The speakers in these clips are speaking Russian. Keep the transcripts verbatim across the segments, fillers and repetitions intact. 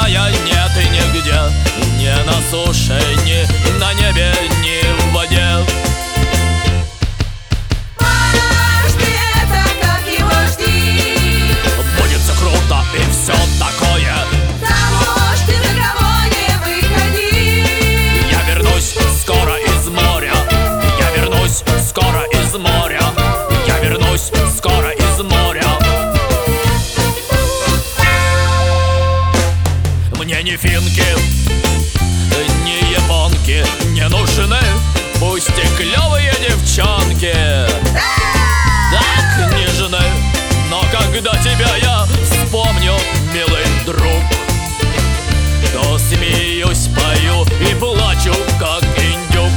родная, нет и нигде, ни на суше, ни на небе, ни в воде. Марш, ты это как его жди. Будет все круто и все такое. Замуж ты за кого не выходи. Я вернусь скоро из моря. Я вернусь скоро из моря. Я вернусь скоро из моря. Мне ни финки, ни японки не нужны. Пусть и клевые девчонки так нежны. Но когда тебя я вспомню, милый друг, то смеюсь, пою и плачу, как индюк.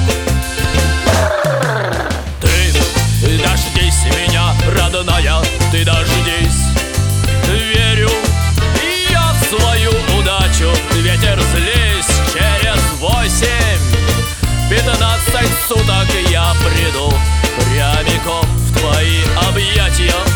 Ты дождись меня, родная, ты дождись. Верю я в свою удачу. Ветер, злись, через восемь пятнадцать суток я приду прямиком в твои объятия.